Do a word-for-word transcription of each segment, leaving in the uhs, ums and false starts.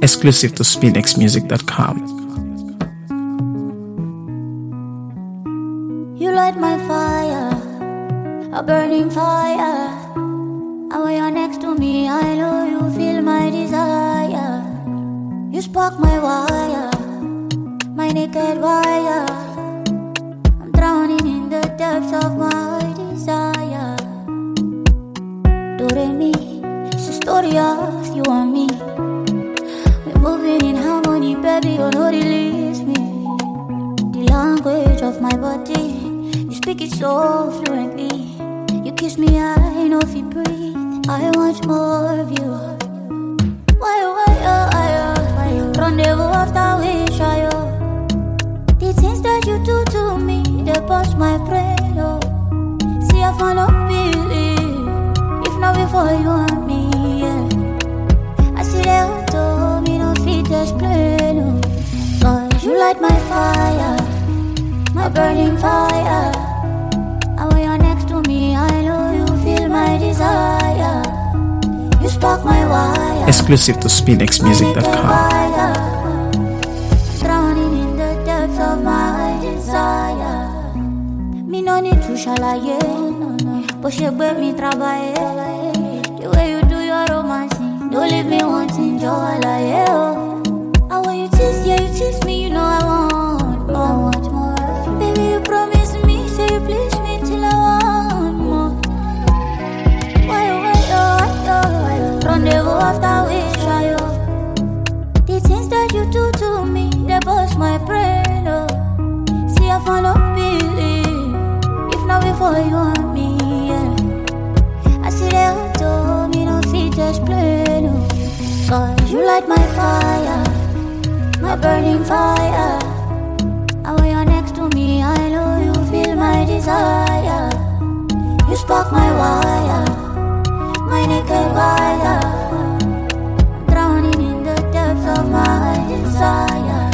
Exclusive to spinx music dot com. You light my fire, a burning fire. And when you're next to me, I know you feel my desire. You spark my wire, my naked wire. I'm drowning in the depths of my desire. Do re mi, it's a story of you and me. We're moving in harmony, baby, you know release me. The language of my body, you speak it so fluently. You kiss me, I know if you breathe. I want more of you. Why, why, oh, I, oh, rendezvous after wish, I, oh. The things that you do to me, they bust my brain, oh. See, I found not believe, if not before you and me, yeah. I see the auto, me no fit explain, oh. Cause you light my fire, my burning fire. And when you're next to me, I know you feel my desire. You spark my wire. Exclusive to spinx music dot com. Drowning in the depths of my desire. Me no need to shalaye, no, no. But she gave me travaye. The way you do your romancing, don't leave me wanting joy, like, oh. And when you tease, yeah, you tease me, you know I want more. I want more. Baby, you promise me, say you please me till I want more. Why, why, oh, oh, oh. Rendezvous after wish, I, oh. The things that you do to me, they bust my brain, oh. See, I found not believe, if not before you and me, yeah. I see the auto, me no fit explain, oh. Cause you light my fire, my burning fire. And when you're next to me, I know you feel my desire. You spark my wire, my naked wire. I'm drowning in the depths of my desire.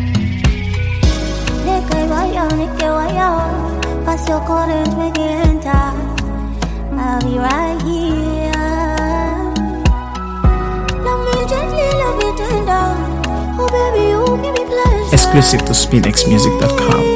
Naked wire, naked wire. Pass your current, make it enter. I'll be right here. Love me gently, love me tender. Oh baby, you give me pleasure. Exclusive to spinx music dot com.